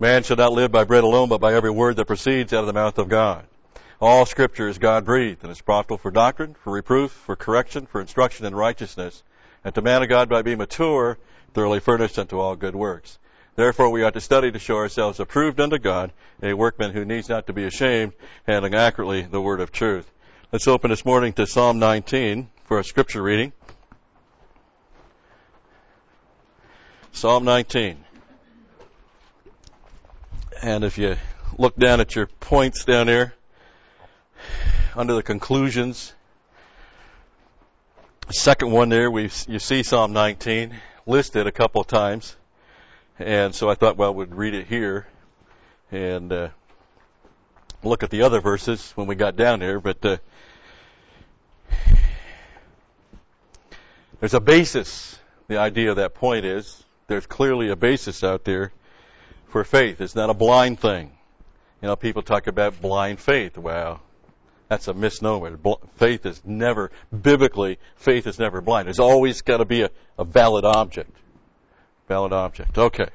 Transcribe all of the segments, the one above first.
Man shall not live by bread alone, but by every word that proceeds out of the mouth of God. All Scripture is God-breathed, and is profitable for doctrine, for reproof, for correction, for instruction in righteousness, and to man of God by being mature, thoroughly furnished unto all good works. Therefore we ought to study to show ourselves approved unto God, a workman who needs not to be ashamed, handling accurately the word of truth. Let's open this morning to Psalm 19 for a Scripture reading. Psalm 19. And if you look down at your points down there, under the conclusions, the second one there, you see Psalm 19 listed a couple of times. And so I thought, well, we'd read it here and look at the other verses when we got down there. But there's a basis. The idea of that point is there's clearly a basis out there for faith. It's not a blind thing. You know, people talk about blind faith. Well, that's a misnomer. Faith is never, biblically, faith is never blind. There's always got to be a valid object. Valid object. Okay.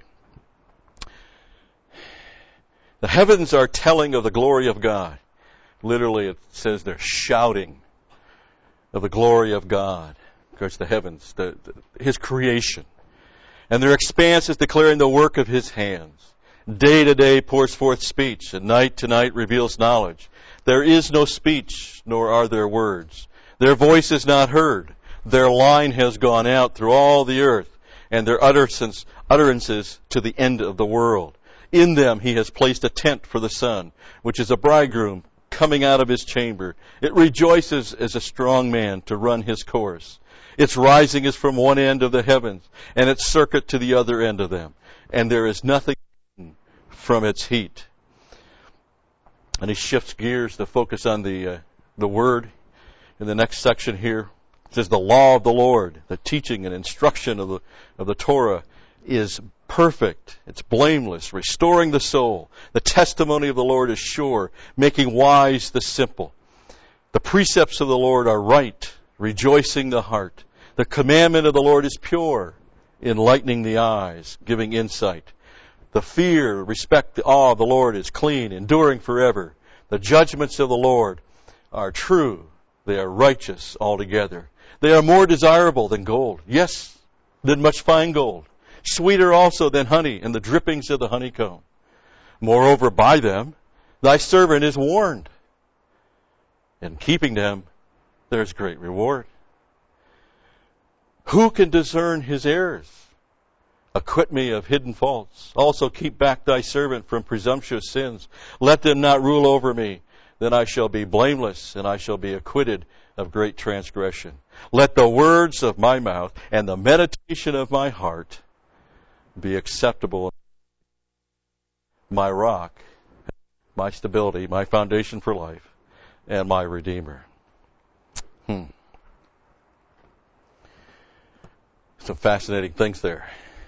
The heavens are telling of the glory of God. Literally, it says they're shouting of the glory of God. Of course, the heavens, His creation. And their expanse is declaring the work of His hands. Day to day pours forth speech, and night to night reveals knowledge. There is no speech, nor are there words. Their voice is not heard. Their line has gone out through all the earth, and their utterances to the end of the world. In them He has placed a tent for the sun, which is a bridegroom coming out of his chamber. It rejoices as a strong man to run his course. Its rising is from one end of the heavens, and its circuit to the other end of them. And there is nothing from its heat. And he shifts gears to focus on the word in the next section here. It says the law of the Lord, the teaching and instruction of the Torah is perfect. It's blameless, restoring the soul. The testimony of the Lord is sure, making wise the simple. The precepts of the Lord are right, rejoicing the heart. The commandment of the Lord is pure, enlightening the eyes, giving insight. The fear, respect, the awe of the Lord is clean, enduring forever. The judgments of the Lord are true. They are righteous altogether. They are more desirable than gold. Yes, than much fine gold. Sweeter also than honey and the drippings of the honeycomb. Moreover, by them thy servant is warned. In keeping them, there's great reward. Who can discern his errors? Acquit me of hidden faults. Also keep back thy servant from presumptuous sins. Let them not rule over me. Then I shall be blameless, and I shall be acquitted of great transgression. Let the words of my mouth and the meditation of my heart be acceptable. My rock, my stability, my foundation for life, and my Redeemer. Some fascinating things there.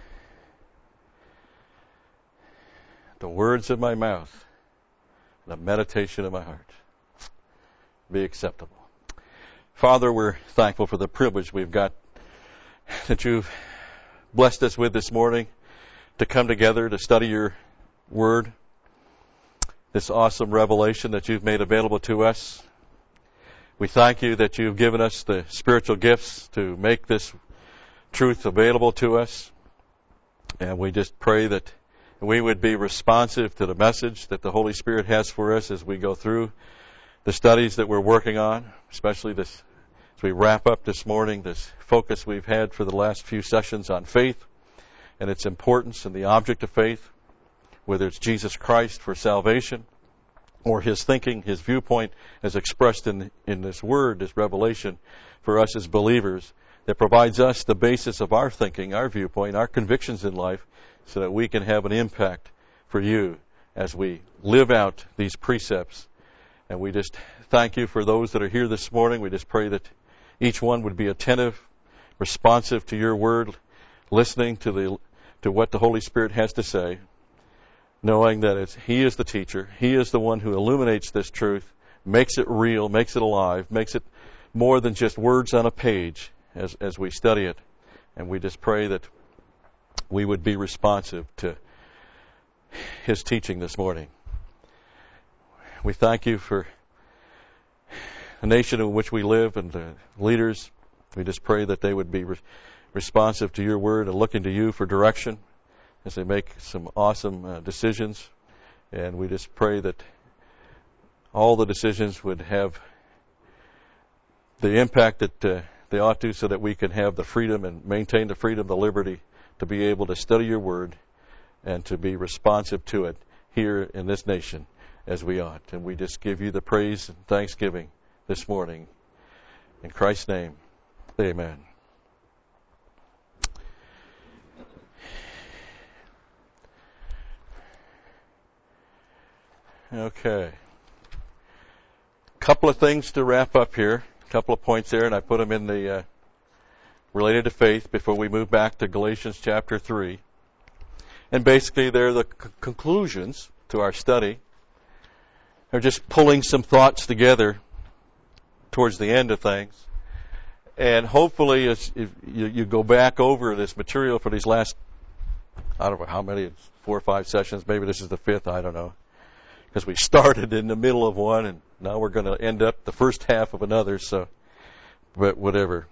The words of my mouth, the meditation of my heart be acceptable. Father, we're thankful for the privilege we've got that you've blessed us with this morning to come together to study your word, this awesome revelation that you've made available to us. We thank you that you've given us the spiritual gifts to make this truth available to us. And we just pray that we would be responsive to the message that the Holy Spirit has for us as we go through the studies that we're working on, especially this as we wrap up this morning, this focus we've had for the last few sessions on faith and its importance and the object of faith, whether it's Jesus Christ for salvation or His thinking, His viewpoint as expressed in this word, this revelation for us as believers that provides us the basis of our thinking, our viewpoint, our convictions in life, so that we can have an impact for you as we live out these precepts. And we just thank you for those that are here this morning. We just pray that each one would be attentive, responsive to your word, listening to what the Holy Spirit has to say, knowing that He is the teacher. He is the one who illuminates this truth, makes it real, makes it alive, makes it more than just words on a page as we study it. And we just pray that we would be responsive to his teaching this morning. We thank you for the nation in which we live and the leaders. We just pray that they would be responsive to your word and looking to you for direction as they make some awesome decisions. And we just pray that all the decisions would have the impact that they ought to, so that we can have the freedom and maintain the freedom, the liberty to be able to study your word and to be responsive to it here in this nation as we ought. And we just give you the praise and thanksgiving this morning. In Christ's name, amen. Okay. Couple of things to wrap up here. A couple of points there, and I put them in the related to faith before we move back to Galatians chapter 3. And basically, they're the conclusions to our study. They're just pulling some thoughts together towards the end of things. And hopefully, if you go back over this material for these last, I don't know how many, 4 or 5 sessions, maybe this is the 5th, I don't know. Because we started in the middle of one, and now we're going to end up the first half of another, so, but whatever.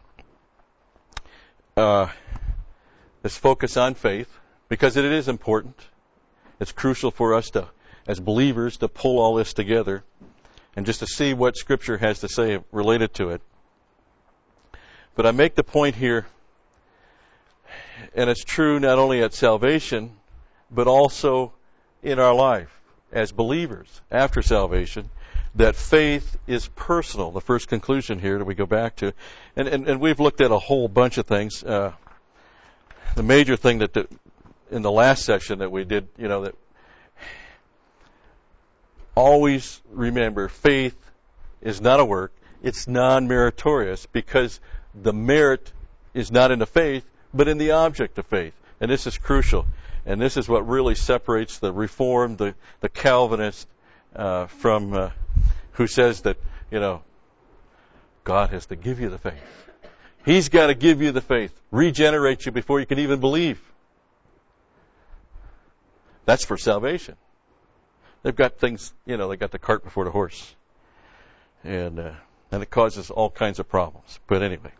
Let's focus on faith, because it is important. It's crucial for us to, as believers, to pull all this together and just to see what Scripture has to say related to it. But I make the point here, and it's true not only at salvation, but also in our life as believers after salvation, that faith is personal. The first conclusion here that we go back to. And we've looked at a whole bunch of things. The major thing that in the last session that we did, that always remember, faith is not a work. It's non-meritorious, because the merit is not in the faith, but in the object of faith. And this is crucial. And this is what really separates the Reformed, the Calvinist, from who says that, God has to give you the faith. He's got to give you the faith, regenerate you before you can even believe. That's for salvation. They've got things, they got the cart before the horse. And it causes all kinds of problems. But anyway.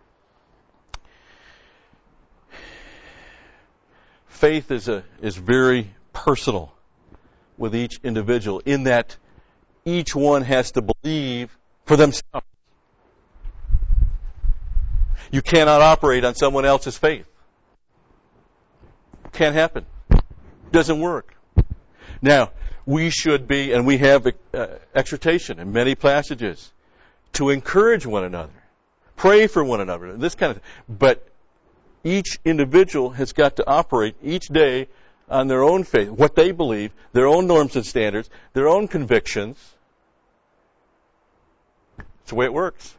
Faith is very personal with each individual, in that each one has to believe for themselves. You cannot operate on someone else's faith. Can't happen. Doesn't work. Now, we should be, and we have exhortation in many passages to encourage one another, pray for one another, this kind of thing. But each individual has got to operate each day on their own faith, what they believe, their own norms and standards, their own convictions. It's the way it works.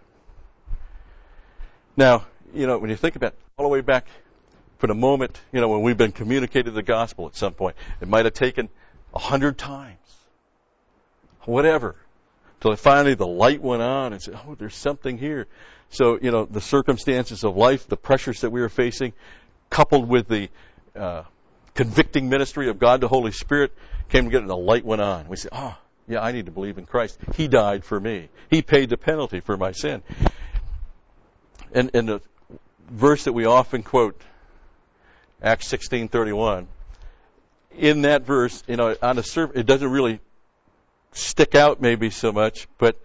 Now, when you think about it, all the way back for the moment, when we've been communicated the gospel at some point, it might have taken 100 times, whatever, till finally the light went on and said, oh, there's something here. So, the circumstances of life, the pressures that we were facing, coupled with the convicting ministry of God the Holy Spirit, came together and the light went on. We said, I need to believe in Christ. He died for me. He paid the penalty for my sin. And the verse that we often quote, Acts 16:31, in that verse, on the surface, it doesn't really stick out maybe so much, but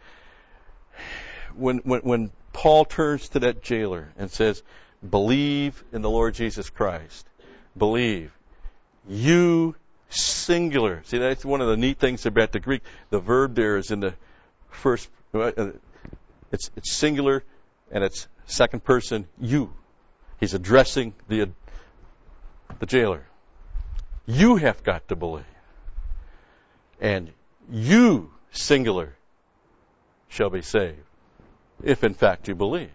when Paul turns to that jailer and says, believe in the Lord Jesus Christ. Believe. You, singular. See, that's one of the neat things about the Greek. The verb there is in the first, it's singular, and it's second person, you. He's addressing the jailer. You have got to believe. And you, singular, shall be saved, if in fact you believe.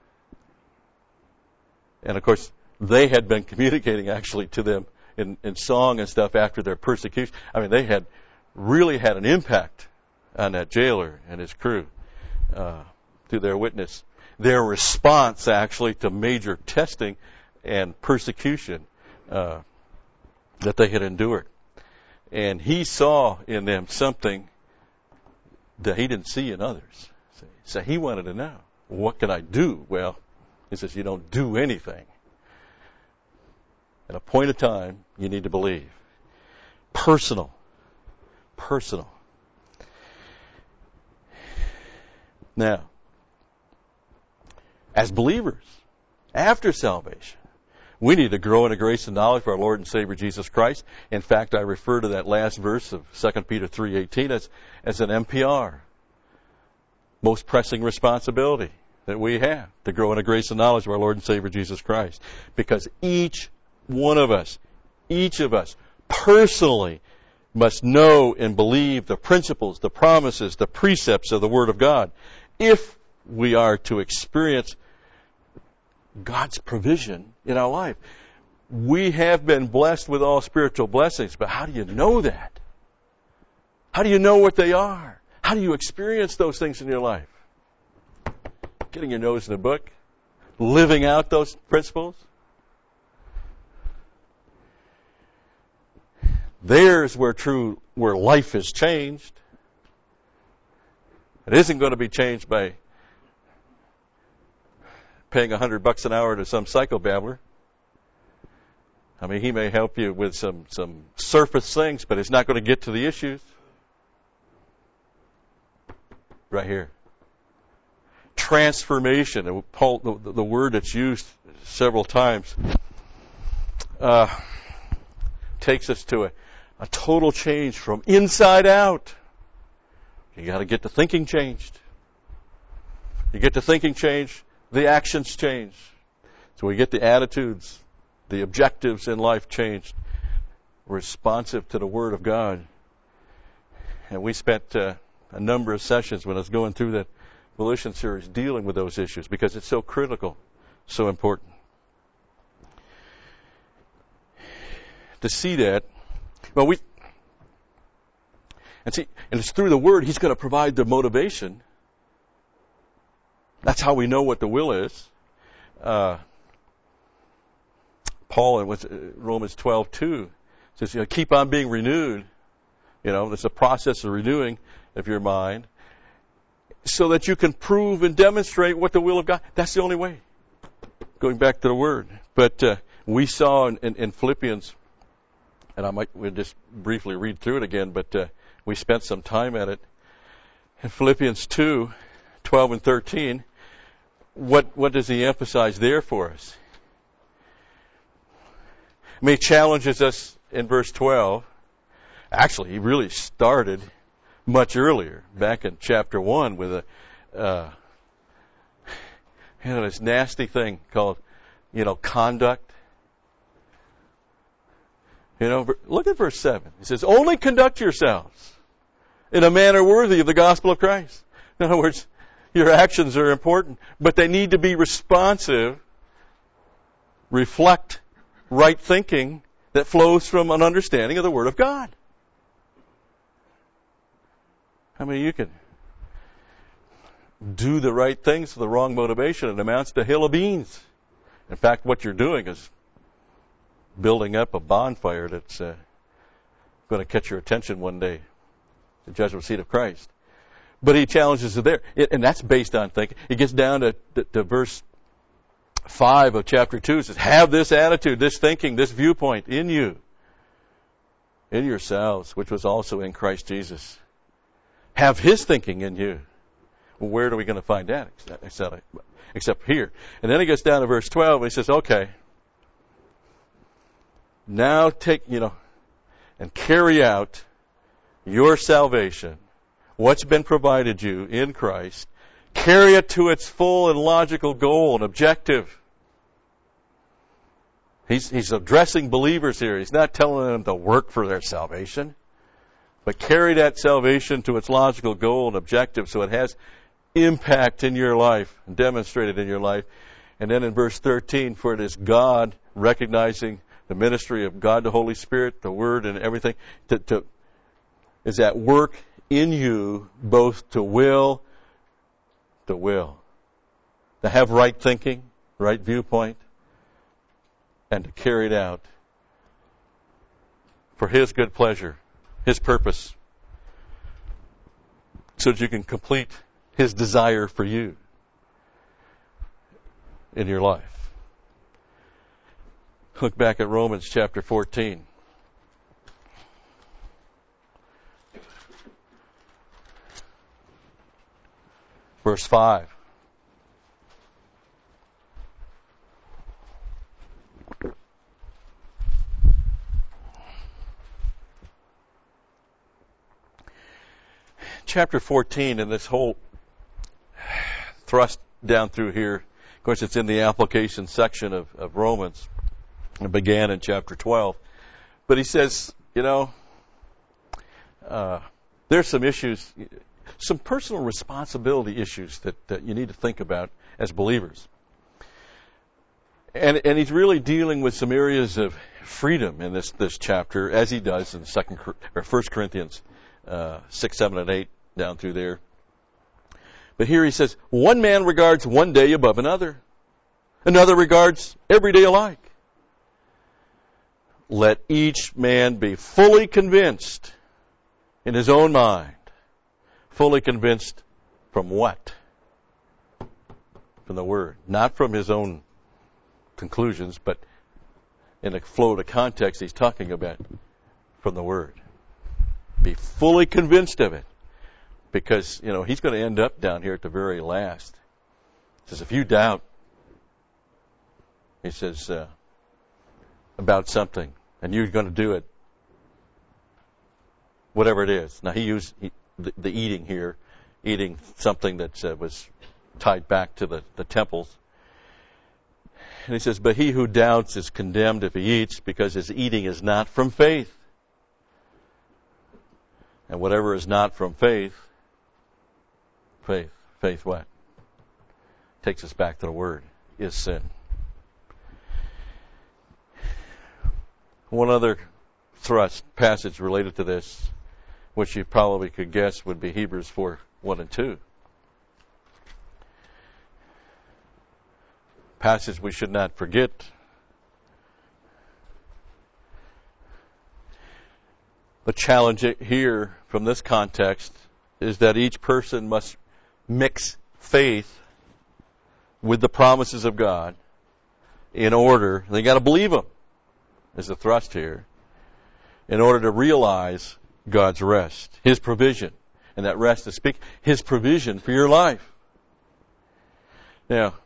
And of course, they had been communicating actually to them in song and stuff after their persecution. I mean, they had really had an impact on that jailer and his crew through their witness. Their response actually to major testing and persecution that they had endured. And he saw in them something that he didn't see in others. So he wanted to know, what can I do? Well, he says, you don't do anything. At a point of time, you need to believe. Personal. Now, as believers, after salvation, we need to grow in the grace and knowledge of our Lord and Savior Jesus Christ. In fact, I refer to that last verse of 2 Peter 3:18 as an MPR. Most pressing responsibility that we have to grow in the grace and knowledge of our Lord and Savior Jesus Christ. Because each of us, personally must know and believe the principles, the promises, the precepts of the Word of God if we are to experience God's provision in our life. We have been blessed with all spiritual blessings, but how do you know that? How do you know what they are? How do you experience those things in your life? Getting your nose in the book? Living out those principles? There's where life is changed. It isn't going to be changed by paying $100 an hour to some psychobabbler. I mean, he may help you with some surface things, but it's not going to get to the issues. Right here. Transformation. Paul, the word that's used several times, takes us to a total change from inside out. You got to get the thinking changed. You get the thinking changed, the actions change. So we get the attitudes, the objectives in life changed, responsive to the Word of God. And we spent a number of sessions when I was going through that Volition series dealing with those issues because it's so critical, so important. To see that, well, and it's through the Word He's going to provide the motivation. That's how we know what the will is. Paul in Romans 12:2 says, keep on being renewed. There's a process of renewing of your mind so that you can prove and demonstrate what the will of God. That's the only way. Going back to the Word. But we saw in Philippians, and we'll just briefly read through it again, but we spent some time at it. In Philippians 2:12 and 13, what does he emphasize there for us? He challenges us in verse 12. Actually, he really started much earlier, back in chapter 1, with this nasty thing called, conduct. Look at verse 7. It says, only conduct yourselves in a manner worthy of the gospel of Christ. In other words, your actions are important, but they need to be responsive, reflect right thinking that flows from an understanding of the Word of God. You can do the right things with the wrong motivation. It amounts to a hill of beans. In fact, what you're doing is building up a bonfire that's going to catch your attention one day, the judgment seat of Christ. But he challenges it there. And that's based on thinking. It gets down to verse 5 of chapter 2. It says, have this attitude, this thinking, this viewpoint in you, in yourselves, which was also in Christ Jesus. Have His thinking in you. Well, where are we going to find that? Except here. And then he gets down to verse 12 and he says, okay, now take, and carry out your salvation, what's been provided you in Christ, carry it to its full and logical goal and objective. He's addressing believers here. He's not telling them to work for their salvation, but carry that salvation to its logical goal and objective so it has impact in your life, demonstrated in your life. And then in verse 13, for it is God, recognizing the ministry of God, the Holy Spirit, the Word, and everything, is at work in you both to will, to have right thinking, right viewpoint, and to carry it out for His good pleasure His purpose, so that you can complete His desire for you in your life. Look back at Romans chapter 14. Verse 5. Chapter 14, and this whole thrust down through here, of course it's in the application section of Romans. It began in chapter 12. But he says, there's some issues, some personal responsibility issues that you need to think about as believers. And he's really dealing with some areas of freedom in this chapter, as he does in 1 Corinthians 6, 7, and 8, down through there. But here he says, one man regards one day above another. Another regards every day alike. Let each man be fully convinced in his own mind. Fully convinced from what? From the Word. Not from his own conclusions, but in the flow of the context he's talking about from the Word. Be fully convinced of it. Because, he's going to end up down here at the very last. He says, if you doubt, he says, about something, and you're going to do it, whatever it is. Now, he used the eating here, eating something that was tied back to the temples. And he says, but he who doubts is condemned if he eats, because his eating is not from faith. And whatever is not from faith what? Takes us back to the Word, is sin. One other passage related to this, which you probably could guess would be Hebrews 4, 1 and 2. Passage we should not forget. The challenge here from this context is that each person must mix faith with the promises of God in order, they got to believe them, is the thrust here, in order to realize God's rest, His provision. And that rest is His provision for your life. Now,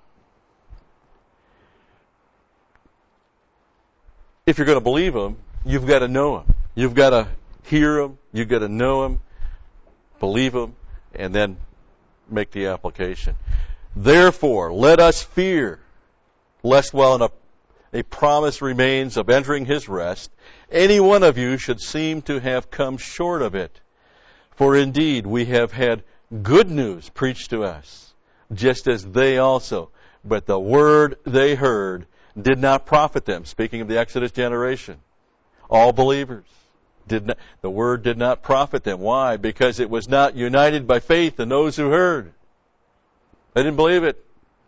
if you're going to believe Him, you've got to know Him. You've got to hear Him. You've got to know Him, believe Him, and then make the application. Therefore, let us fear, lest while a promise remains of entering His rest, any one of you should seem to have come short of it. For indeed, we have had good news preached to us, just as they also. But the word they heard did not profit them. Speaking of the Exodus generation, all believers. The word did not profit them. Why? Because it was not united by faith in those who heard. They didn't believe it.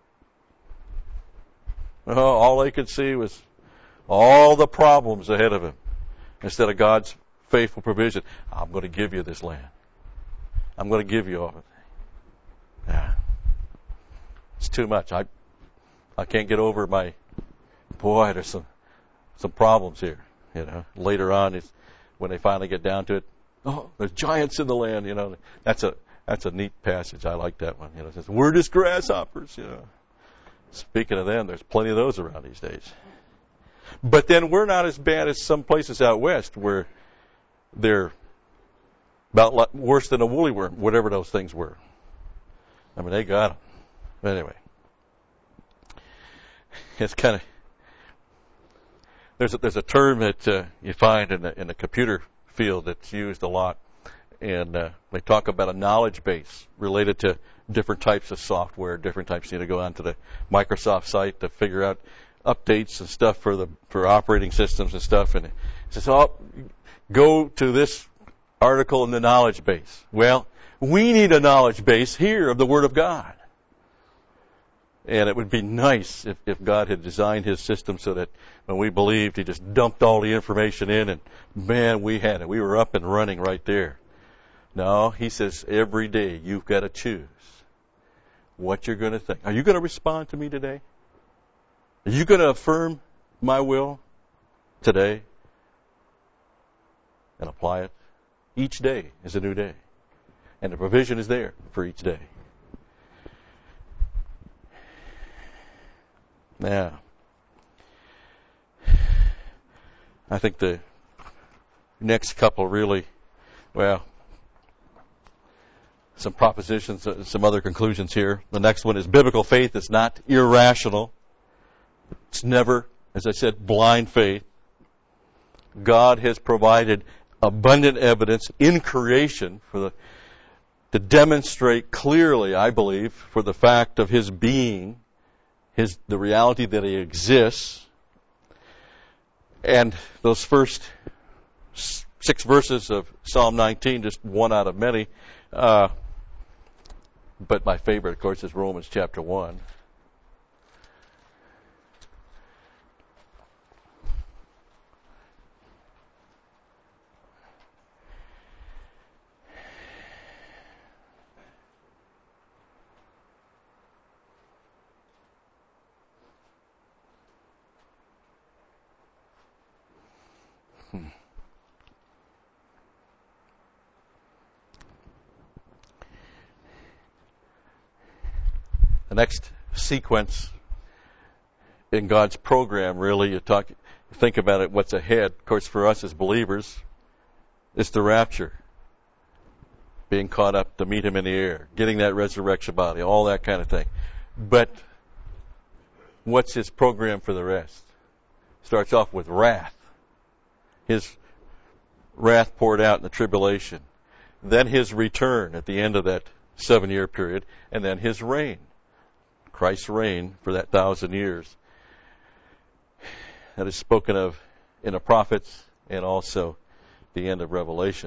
All they could see was all the problems ahead of them, instead of God's faithful provision. I'm going to give you this land. I'm going to give you all of it. Yeah. It's too much. I can't get over there's some problems here. Later on, when they finally get down to it, there's giants in the land. That's a neat passage. I like that one. It says, we're just grasshoppers. Speaking of them, there's plenty of those around these days. But then we're not as bad as some places out west where they're about worse than a woolly worm, whatever those things were. I mean, they got them. But anyway, it's kind of, there's a term that you find in the computer field that's used a lot, and they talk about a knowledge base related to different types of software, different types. You need to go onto the Microsoft site to figure out updates and stuff for operating systems and stuff, and it says, go to this article in the knowledge base. Well, we need a knowledge base here of the Word of God. And it would be nice if God had designed his system so that when we believed, he just dumped all the information in and, man, we had it. We were up and running right there. No, he says every day you've got to choose what you're going to think. Are you going to respond to me today? Are you going to affirm my will today and apply it? Each day is a new day. And the provision is there for each day. Now, I think the next couple really, well, some propositions, some other conclusions here. The next one is biblical faith is not irrational. It's never, as I said, blind faith. God has provided abundant evidence in creation to demonstrate clearly, I believe, for the fact of his being, the reality that he exists. And those first 6 verses of Psalm 19, just one out of many. But my favorite, of course, is Romans chapter 1. The next sequence in God's program, really, think about it, what's ahead. Of course, for us as believers, it's the rapture. Being caught up to meet him in the air, getting that resurrection body, all that kind of thing. But what's his program for the rest? Starts off with wrath. His wrath poured out in the tribulation. Then his return at the end of that 7-year period, and then his reign. Christ's reign for that 1,000 years. That is spoken of in the prophets and also the end of Revelation.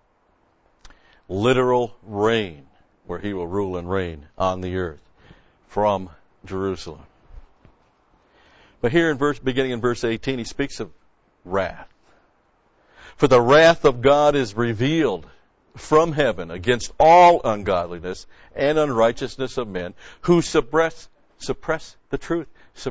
Literal reign, where he will rule and reign on the earth from Jerusalem. But here beginning in verse 18, he speaks of wrath. For the wrath of God is revealed from heaven against all ungodliness and unrighteousness of men who suppress the truth.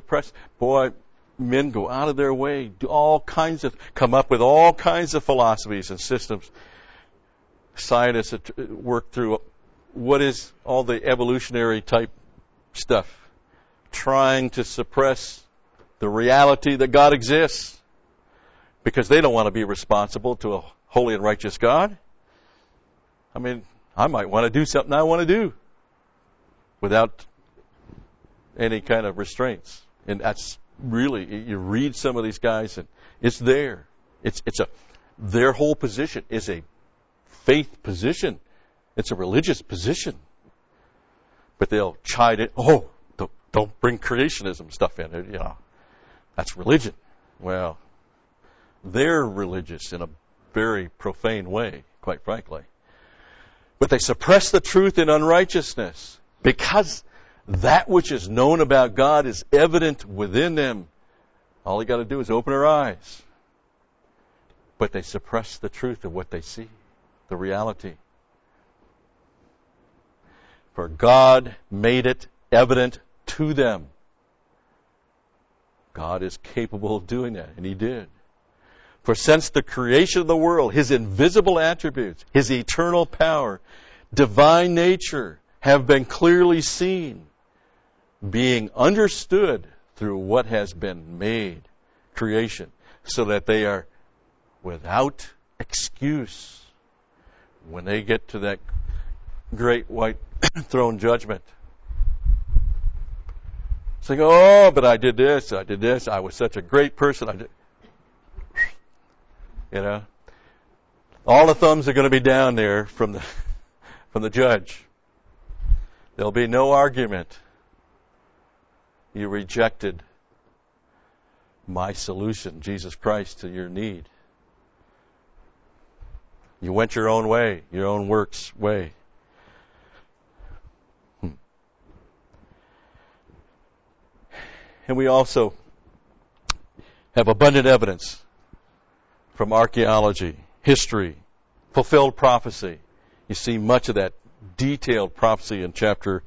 Men go out of their way, come up with all kinds of philosophies and systems. Scientists work through what is all the evolutionary type stuff, trying to suppress the reality that God exists, because they don't want to be responsible to a holy and righteous God. I mean, I might want to do something I want to do without any kind of restraints. And that's really, you read some of these guys and it's there. Their whole position is a faith position. It's a religious position. But they'll chide it, don't bring creationism stuff in. That's religion. Well, they're religious in a very profane way, quite frankly. But they suppress the truth in unrighteousness, because that which is known about God is evident within them. All you got to do is open our eyes. But they suppress the truth of what they see, the reality. For God made it evident to them. God is capable of doing that, and he did. For since the creation of the world, his invisible attributes, his eternal power, divine nature have been clearly seen, being understood through what has been made, creation, so that they are without excuse when they get to that great white throne judgment. Saying, but I did this, I was such a great person. All the thumbs are going to be down there from the judge. There'll be no argument. You rejected my solution, Jesus Christ, to your need. You went your own way, your own works way. And we also have abundant evidence from archaeology, history, fulfilled prophecy. You see much of that detailed prophecy in chapter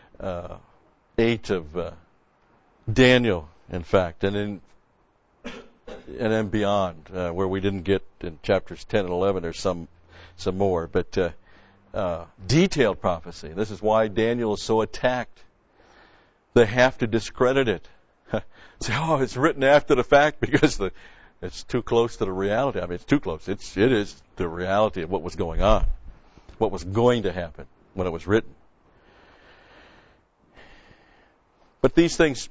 8 of Daniel, in fact, and then beyond, where we didn't get in chapters 10 and 11. There's some more, but detailed prophecy. This is why Daniel is so attacked. They have to discredit it. Say, oh, it's written after the fact because it's too close to the reality. I mean, it's too close. It is the reality of what was going on, what was going to happen when it was written. But these things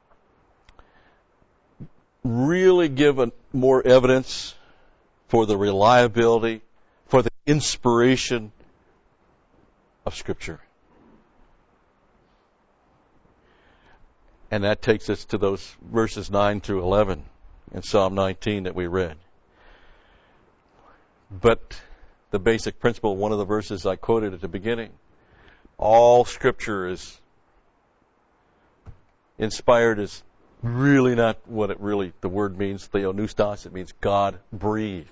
really give more evidence for the reliability, for the inspiration of Scripture. And that takes us to those verses 9 through 11 in Psalm 19 that we read. But the basic principle, one of the verses I quoted at the beginning, all Scripture is inspired, is really not what the word means, theopneustos. It means God breathed.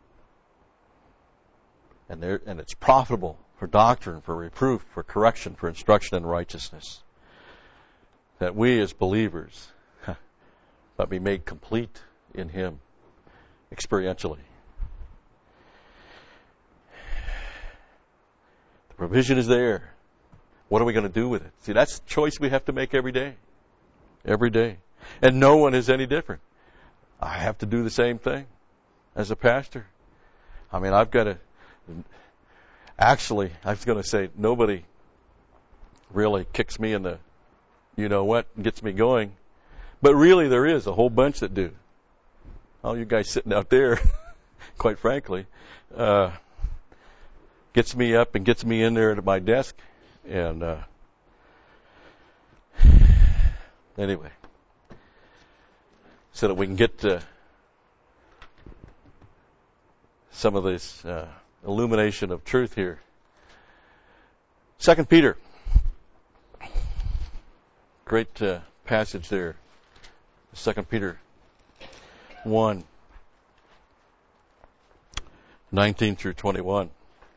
And it's profitable for doctrine, for reproof, for correction, for instruction in righteousness. That we as believers might be made complete in Him experientially. The provision is there. What are we going to do with it? See, that's the choice we have to make every day. Every day. And no one is any different. I have to do the same thing as a pastor. I mean, actually, I was going to say, nobody really kicks me in the you-know-what and gets me going. But really, there is a whole bunch that do. All you guys sitting out there, quite frankly, gets me up and gets me in there at my desk. And anyway, so that we can get some of this illumination of truth here. 2 Peter. Great passage there. 2 Peter 1, 19 through 21.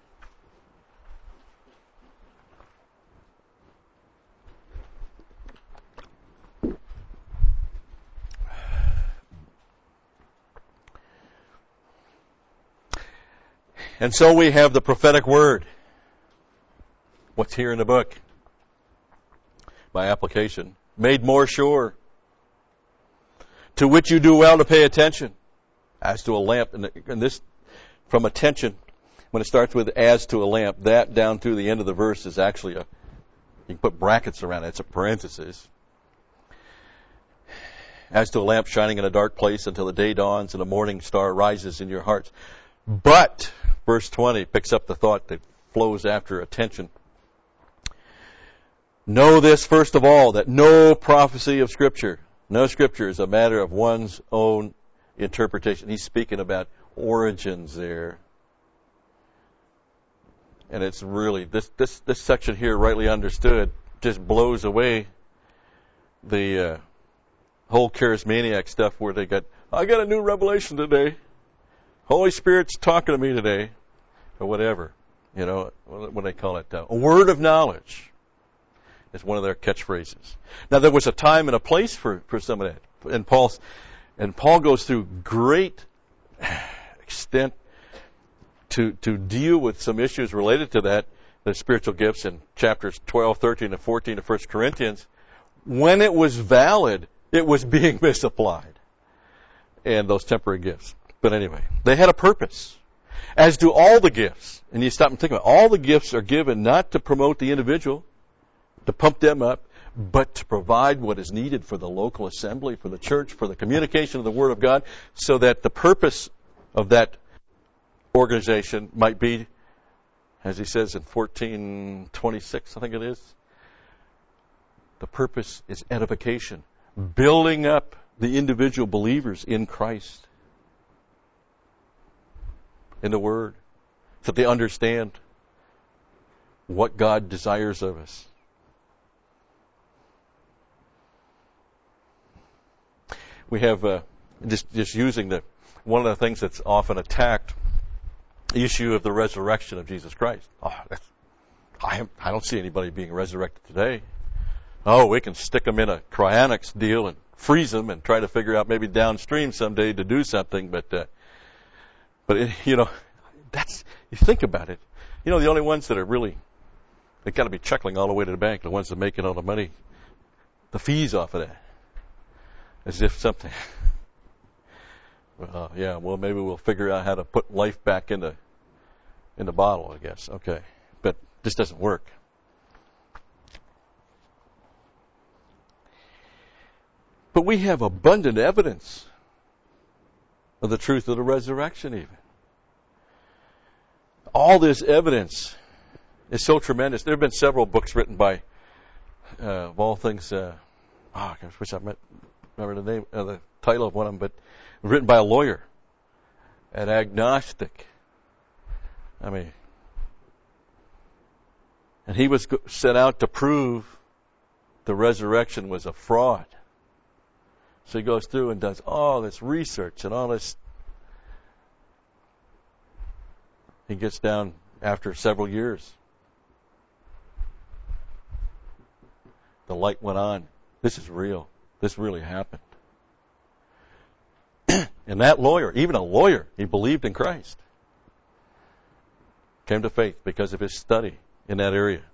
And so we have the prophetic word. What's here in the book? By application, made more sure, to which you do well to pay attention, as to a lamp. And this, from attention, when it starts with as to a lamp, that down through the end of the verse is actually you can put brackets around it. It's a parenthesis. As to a lamp shining in a dark place until the day dawns and a morning star rises in your hearts. But, verse 20 picks up the thought that flows after attention. Know this, first of all, that no prophecy of Scripture, no Scripture is a matter of one's own interpretation. He's speaking about origins there. And it's really, this section here, rightly understood, just blows away the whole charismaniac stuff where they I got a new revelation today. Holy Spirit's talking to me today. Or whatever. You know, what they call it? A word of knowledge. It's one of their catchphrases. Now, there was a time and a place for some of that. And Paul goes through great extent to deal with some issues related to that, the spiritual gifts in chapters 12, 13, and 14 of 1 Corinthians. When it was valid, it was being misapplied. And those temporary gifts. But anyway, they had a purpose. As do all the gifts. And you stop and think about it. All the gifts are given not to promote the individual, to pump them up, but to provide what is needed for the local assembly, for the church, for the communication of the Word of God, so that the purpose of that organization might be, as he says in 14:26, I think it is, the purpose is edification, building up the individual believers in Christ, in the Word, so that they understand what God desires of us. we have just using one of the things that's often attacked, the issue of the resurrection of Jesus Christ. I don't see anybody being resurrected today. Oh, we can stick them in a cryonics deal and freeze them and try to figure out maybe downstream someday to do something. But you think about it. The only ones that are really, they've got to be chuckling all the way to the bank, the ones that are making all the money, the fees off of that. As if something, well, maybe we'll figure out how to put life back in the bottle, I guess. Okay. But this doesn't work. But we have abundant evidence of the truth of the resurrection even. All this evidence is so tremendous. There have been several books written by, of all things, I wish I remember the name, the title of one of them, but written by a lawyer, an agnostic. And he was set out to prove the resurrection was a fraud. So he goes through and does all this research and all this. He gets down after several years. The light went on. This is real. This really happened. And that lawyer, even a lawyer, he believed in Christ. Came to faith because of his study in that area.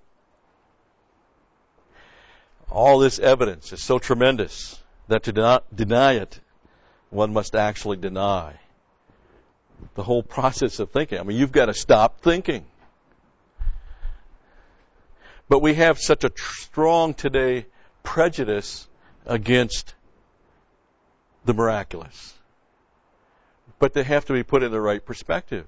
All this evidence is so tremendous that to deny it, one must actually deny the whole process of thinking. You've got to stop thinking. But we have such a strong today prejudice against the miraculous. But they have to be put in the right perspective.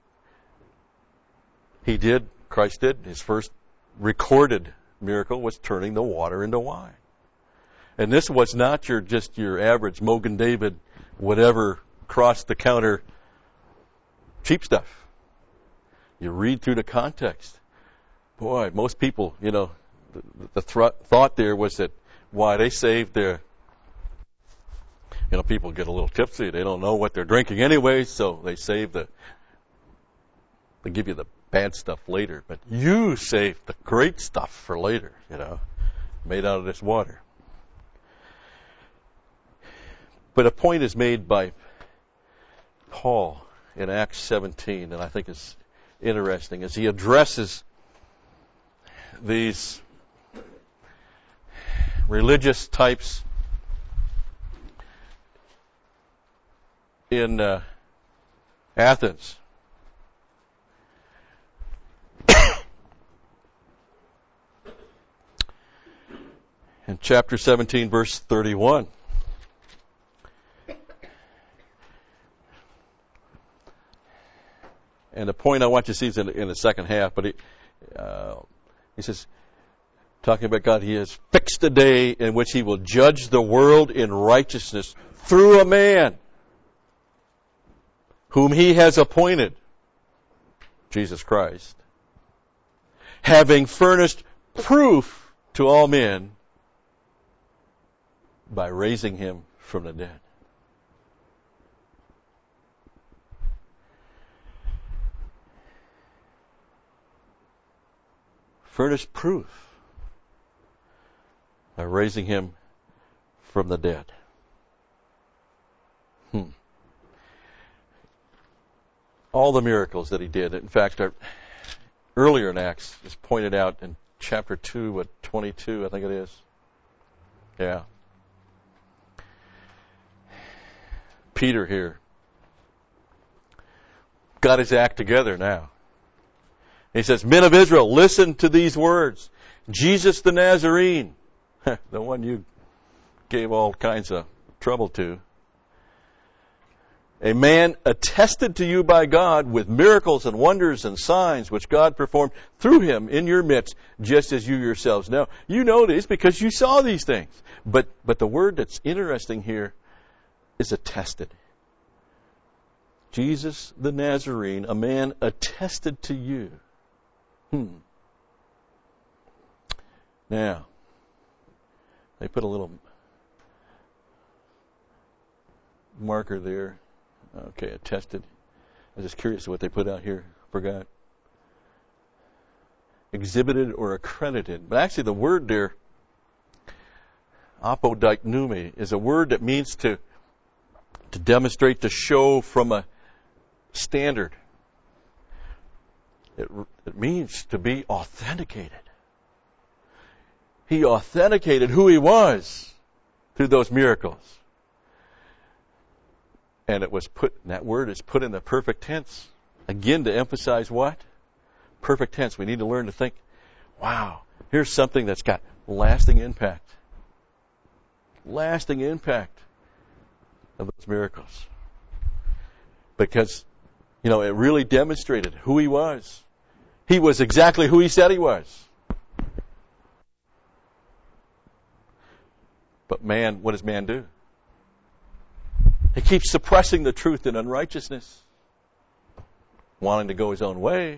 Christ did, his first recorded miracle was turning the water into wine. And this was not just your average Mogen David, whatever, cross-the-counter cheap stuff. You read through the context. Boy, most people, the thought there was that why they saved their, people get a little tipsy. They don't know what they're drinking anyway, so they give you the bad stuff later. But you save the great stuff for later, made out of this water. But a point is made by Paul in Acts 17, and I think it's interesting, as he addresses these religious types in Athens. In chapter 17, verse 31. And the point I want you to see is in the second half, but he says, talking about God, he has fixed a day in which he will judge the world in righteousness through a man whom he has appointed, Jesus Christ, having furnished proof to all men by raising him from the dead. Furnished proof by raising him from the dead. All the miracles that he did, in fact, are earlier in Acts, is pointed out in chapter 2, 22, I think it is. Yeah. Peter here got his act together now. He says, men of Israel, listen to these words. Jesus the Nazarene, the one you gave all kinds of trouble to, a man attested to you by God with miracles and wonders and signs which God performed through him in your midst, just as you yourselves know. You know this because you saw these things. But the word that's interesting here is attested. Jesus the Nazarene, a man attested to you. Now, they put a little marker there. Okay, attested. I was just curious what they put out here. Forgot. Exhibited or accredited. But actually the word there, apodiknumi, is a word that means to demonstrate, to show from a standard. It means to be authenticated. He authenticated who he was through those miracles. And that word is put in the perfect tense. Again, to emphasize what? Perfect tense. We need to learn to think, wow, here's something that's got lasting impact. Lasting impact of those miracles. Because, it really demonstrated who he was. He was exactly who he said he was. But man, what does man do? He keeps suppressing the truth in unrighteousness, wanting to go his own way.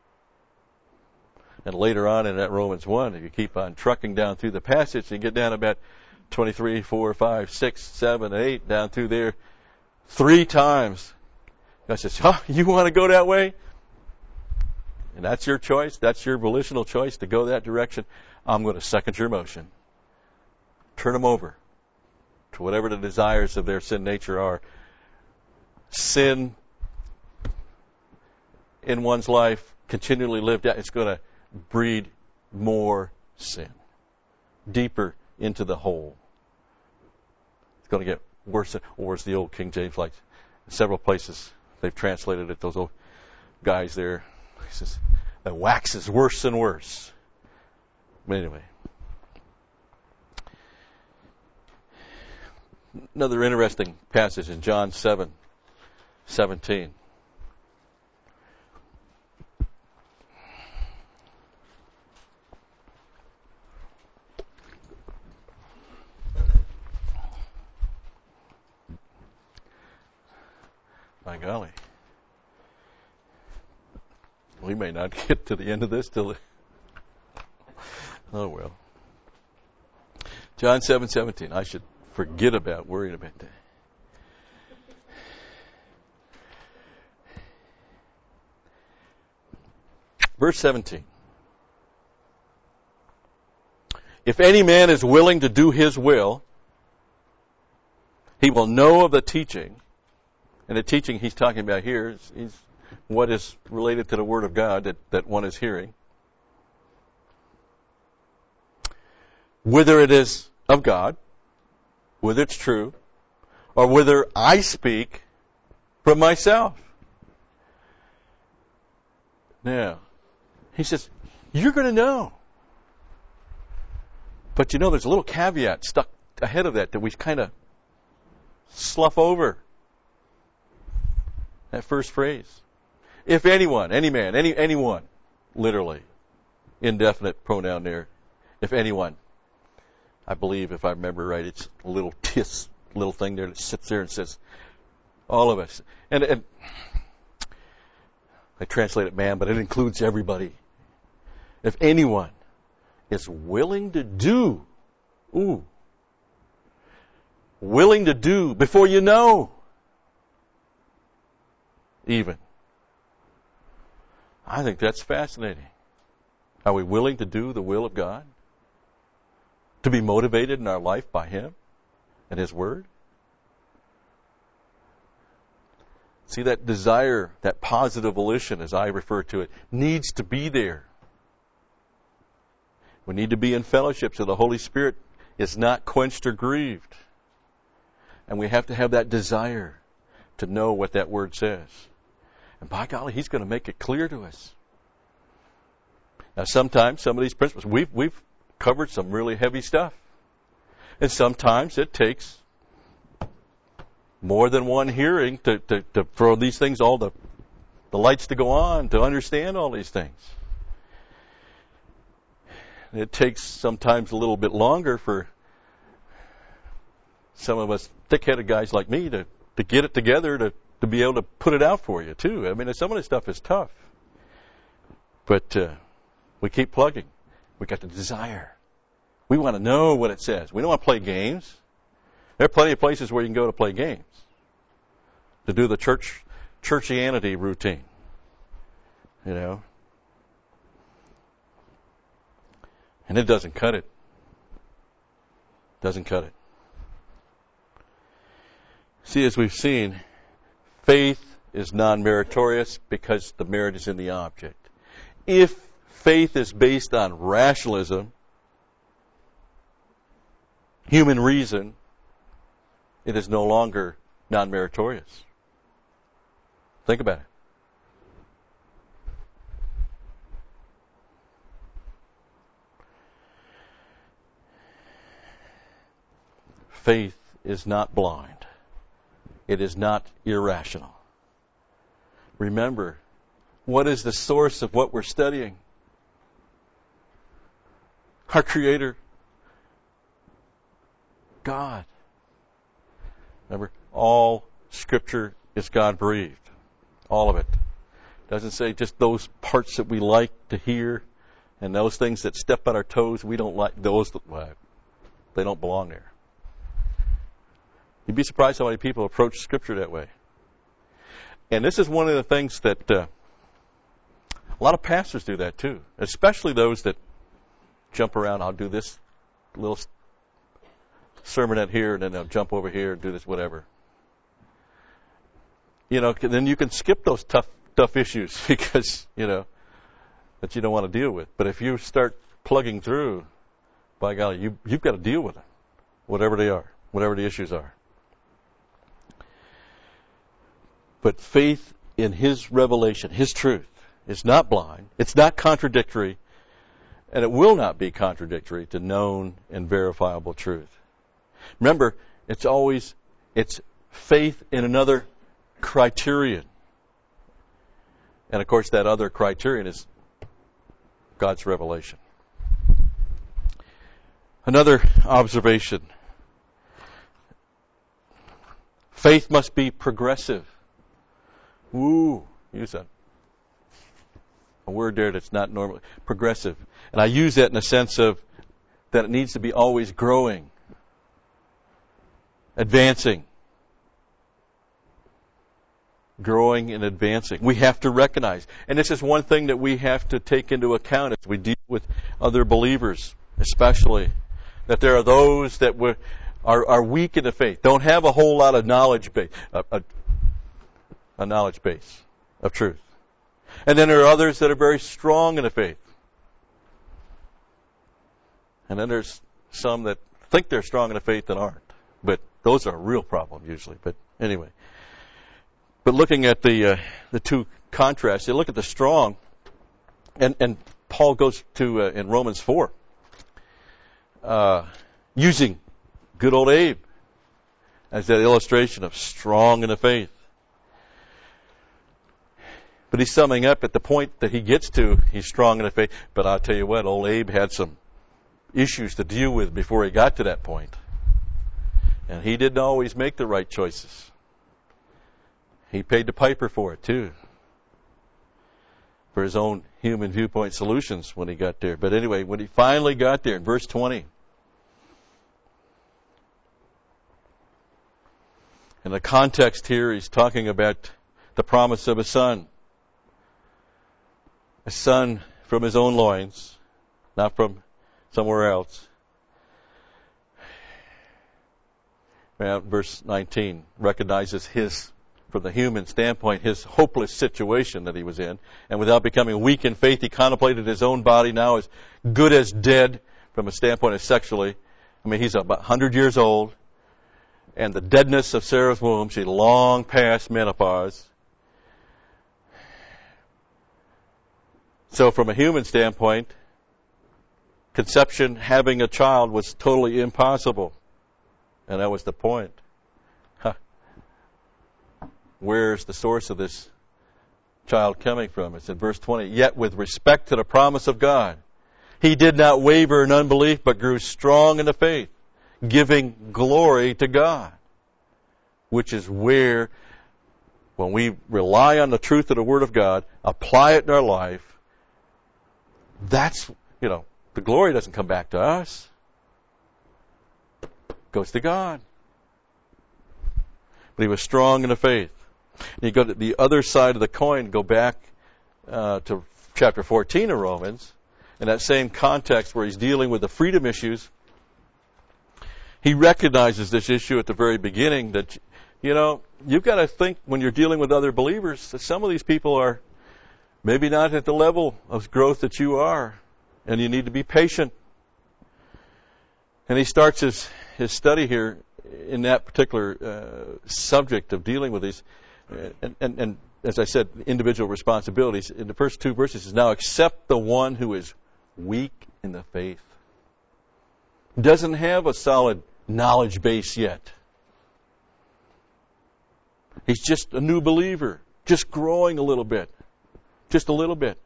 And later on in that Romans 1, if you keep on trucking down through the passage, you get down about 23, 4, 5, 6, 7, 8, down through there, 3 times. God says, you want to go that way? And that's your choice. That's your volitional choice to go that direction. I'm going to second your motion. Turn them over to whatever the desires of their sin nature are. Sin in one's life, continually lived out, it's going to breed more sin. Deeper into the hole. It's going to get worse, or as the old King James likes, in several places they've translated it, those old guys there. He says, the wax is worse and worse. But anyway. Another interesting passage in John 7:17. My golly. We may not get to the end of this till... Oh, well. John 7:17. I should forget about worrying about that. Verse 17. If any man is willing to do his will, he will know of the teaching. And the teaching he's talking about here is what is related to the Word of God that one is hearing. Whether it is of God, whether it's true, or whether I speak from myself. Now, he says, you're going to know. But there's a little caveat stuck ahead of that we kind of slough over. That first phrase. If anyone, any man, anyone, literally, indefinite pronoun there. If anyone. I believe, if I remember right, it's a little little thing there that sits there and says, all of us. And I translate it man, but it includes everybody. If anyone is willing to do, willing to do before you know, even. I think that's fascinating. Are we willing to do the will of God? To be motivated in our life by Him and His Word? See, that desire, that positive volition, as I refer to it, needs to be there. We need to be in fellowship so the Holy Spirit is not quenched or grieved. And we have to have that desire to know what that Word says. And by golly, He's going to make it clear to us. Now, sometimes some of these principles, we've covered some really heavy stuff. And sometimes it takes more than one hearing to for these things, all the lights to go on, to understand all these things. It takes sometimes a little bit longer for some of us thick-headed guys like me to get it together to be able to put it out for you, too. I mean, some of this stuff is tough. But we keep plugging. We got the desire. We want to know what it says. We don't want to play games. There are plenty of places where you can go to play games. to do the churchianity routine. You know? And it doesn't cut it. Doesn't cut it. See, as we've seen, faith is non-meritorious because the merit is in the object. If faith is based on rationalism, human reason, it is no longer non-meritorious. Think about it. Faith is not blind. It is not irrational. Remember, what is the source of what we're studying? Our Creator, God. Remember, all Scripture is God-breathed. All of it. Doesn't say just those parts that we like to hear and those things that step on our toes, we don't like those. They don't belong there. You'd be surprised how many people approach Scripture that way. And this is one of the things that a lot of pastors do that too, especially those that jump around. I'll do this little sermonette here, and then I'll jump over here and do this whatever. You know, then you can skip those tough issues because, you know, that you don't want to deal with. But if you start plugging through, by golly, you've got to deal with them, whatever they are, whatever the issues are. But faith in His revelation, His truth, is not blind, it's not contradictory, and it will not be contradictory to known and verifiable truth. Remember, it's faith in another criterion. And of course, that other criterion is God's revelation. Another observation. Faith must be progressive. Use a word there that's not normal. Progressive. And I use that in the sense of that it needs to be always growing, advancing. Growing and advancing. We have to recognize. And this is one thing that we have to take into account as we deal with other believers, especially, that there are those that are weak in the faith, don't have a whole lot of knowledge base, a knowledge base of truth. And then there are others that are very strong in the faith. And then there's some that think they're strong in the faith and aren't. But those are a real problem usually. But anyway. But looking at the two contrasts, you look at the strong, and Paul goes to, in Romans 4, using good old Abe as that illustration of strong in the faith. But he's summing up at the point that he gets to, he's strong in the faith. But I'll tell you what, old Abe had some issues to deal with before he got to that point. And he didn't always make the right choices. He paid the piper for it, too. For his own human viewpoint solutions when he got there. But anyway, when he finally got there, in verse 20, in the context here, he's talking about the promise of a son. A son from his own loins, not from somewhere else. Verse 19 recognizes his, from the human standpoint, his hopeless situation that he was in. And without becoming weak in faith, he contemplated his own body now as good as dead from a standpoint of sexually. I mean, he's about 100 years old. And the deadness of Sarah's womb, she'd long past menopause. So from a human standpoint, conception, having a child, was totally impossible. And that was the point. Where's the source of this child coming from? It's in verse 20. Yet with respect to the promise of God, he did not waver in unbelief, but grew strong in the faith, giving glory to God. Which is where, when we rely on the truth of the Word of God, apply it in our life, that's, the glory doesn't come back to us. It goes to God. But he was strong in the faith. And you go to the other side of the coin, go back to chapter 14 of Romans, in that same context where he's dealing with the freedom issues. He recognizes this issue at the very beginning that, you've got to think when you're dealing with other believers that some of these people are maybe not at the level of growth that you are, and you need to be patient. And he starts his study here in that particular subject of dealing with these, and as I said, individual responsibilities. In the first two verses, is now accept the one who is weak in the faith, doesn't have a solid knowledge base yet. He's just a new believer, just growing a little bit, just a little bit.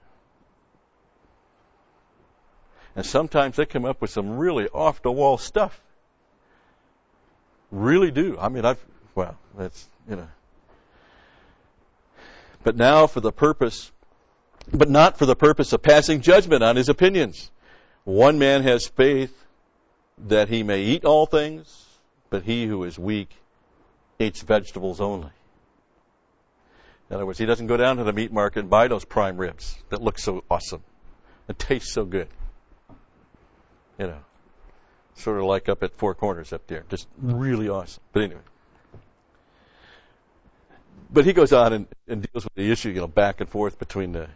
And sometimes they come up with some really off-the-wall stuff. Really do. I mean, that's, But now but not for the purpose of passing judgment on his opinions. One man has faith that he may eat all things, but he who is weak eats vegetables only. In other words, he doesn't go down to the meat market and buy those prime ribs that look so awesome and taste so good. Sort of like up at Four Corners up there. Just really awesome. But anyway. But he goes on and deals with the issue, back and forth between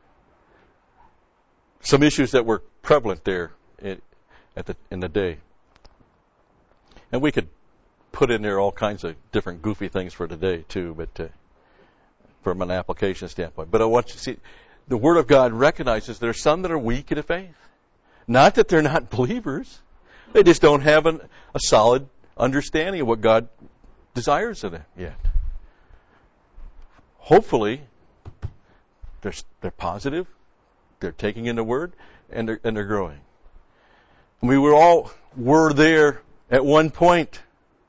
some issues that were prevalent there in the day. And we could put in there all kinds of different goofy things for today too, but from an application standpoint. But I want you to see, the Word of God recognizes there are some that are weak in the faith. Not that they're not believers. They just don't have a solid understanding of what God desires of them yet. Hopefully, they're positive, they're taking in the Word, and they're growing. We were there at one point.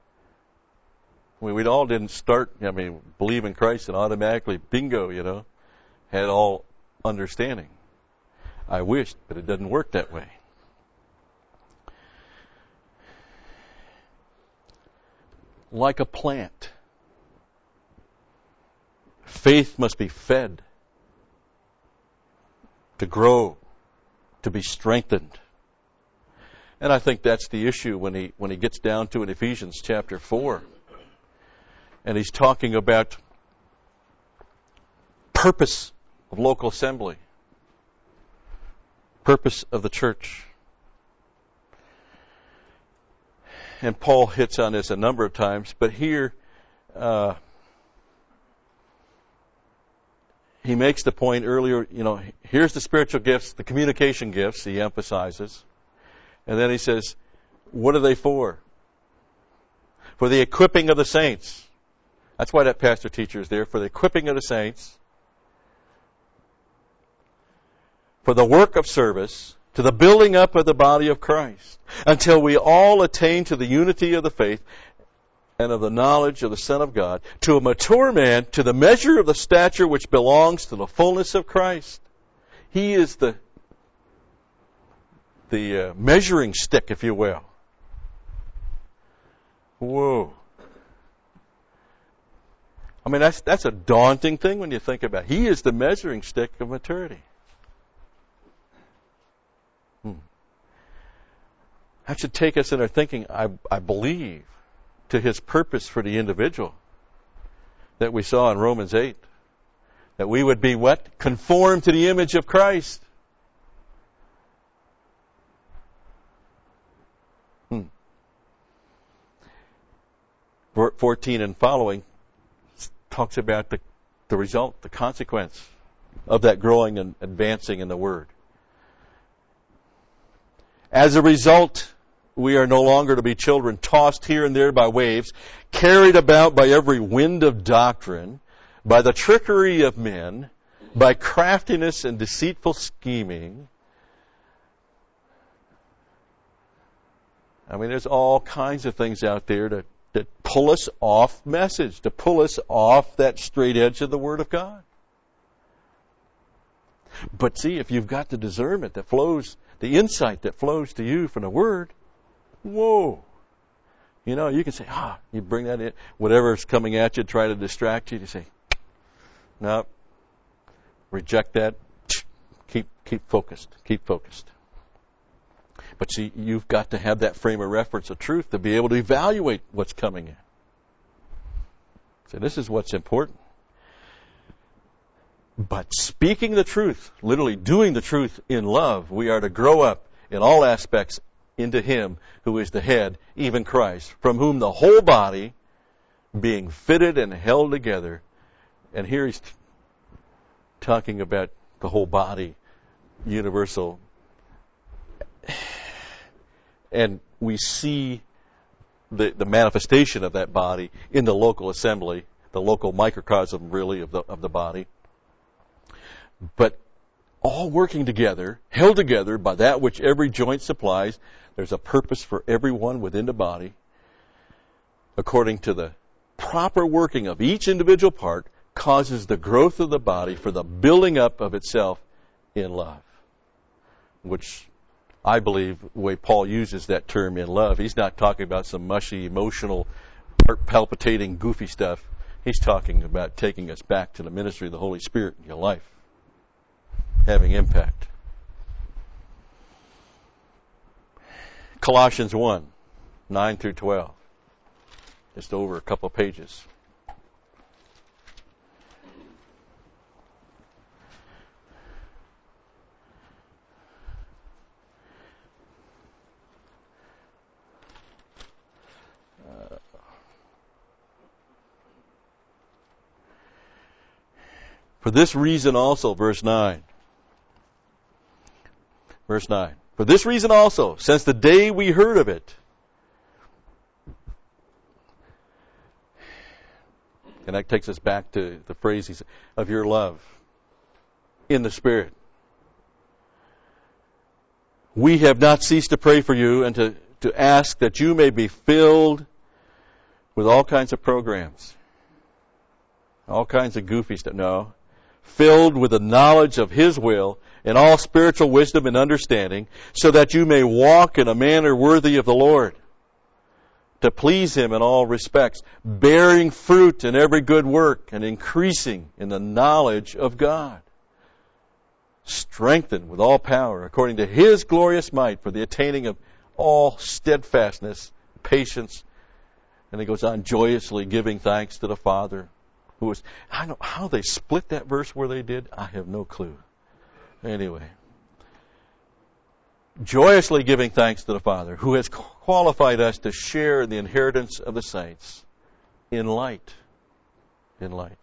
We all didn't start, believe in Christ and automatically, bingo, had all understanding. I wished, but it doesn't work that way. Like a plant, faith must be fed to grow, to be strengthened. And I think that's the issue when he gets down to in Ephesians chapter 4. And he's talking about purpose of local assembly, purpose of the church. And Paul hits on this a number of times, but here he makes the point earlier, here's the spiritual gifts, the communication gifts, he emphasizes. And then he says, what are they for? For the equipping of the saints. That's why that pastor teacher is there, for the equipping of the saints, for the work of service, to the building up of the body of Christ, until we all attain to the unity of the faith and of the knowledge of the Son of God, to a mature man, to the measure of the stature which belongs to the fullness of Christ. He is the measuring stick, if you will. Whoa. That's a daunting thing when you think about it. He is the measuring stick of maturity. That should take us in our thinking, I believe, to his purpose for the individual that we saw in Romans 8. That we would be what? Conformed to the image of Christ. 14 and following talks about the result, the consequence of that growing and advancing in the Word. As a result, we are no longer to be children tossed here and there by waves, carried about by every wind of doctrine, by the trickery of men, by craftiness and deceitful scheming. There's all kinds of things out there that pull us off message, to pull us off that straight edge of the Word of God. But see, if you've got the discernment that flows, the insight that flows to you from the Word, whoa. You can say, you bring that in, whatever's coming at you, try to distract you, you say, No. Reject that. Keep focused. Keep focused. But see, you've got to have that frame of reference of truth to be able to evaluate what's coming in. So this is what's important. But speaking the truth, literally doing the truth in love, we are to grow up in all aspects into Him who is the head, even Christ, from whom the whole body, being fitted and held together, and here he's talking about the whole body, universal. And we see the manifestation of that body in the local assembly, the local microcosm, really, of the body. But all working together, held together by that which every joint supplies. There's a purpose for everyone within the body, according to the proper working of each individual part, causes the growth of the body for the building up of itself in love. Which I believe the way Paul uses that term in love, he's not talking about some mushy, emotional, heart-palpitating, goofy stuff. He's talking about taking us back to the ministry of the Holy Spirit in your life, having impact. Colossians 1, 9 through 12. Just over a couple of pages. For this reason also, verse 9. Verse 9. For this reason also, since the day we heard of it. And that takes us back to the phrase of your love in the Spirit. We have not ceased to pray for you and to ask that you may be filled with all kinds of programs. All kinds of goofy stuff. No. Filled with the knowledge of His will and all spiritual wisdom and understanding, so that you may walk in a manner worthy of the Lord, to please Him in all respects, bearing fruit in every good work and increasing in the knowledge of God, strengthened with all power according to His glorious might for the attaining of all steadfastness, patience, and it goes on, joyously giving thanks to the Father, who is, I don't know how they split that verse where they did. I have no clue. Anyway, joyously giving thanks to the Father, who has qualified us to share in the inheritance of the saints in light. In light.